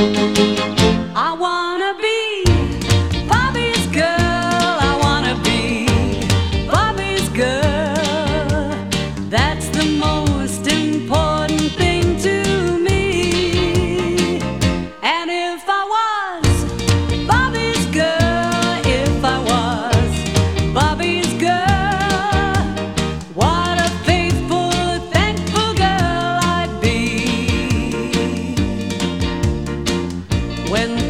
I wanna be Bobby's girl. I wanna be Bobby's girl. That's the most important thing to me. And if I was Bobby's girl, if I was Bobby's girl, what a faithful, thankful girl I'd be. When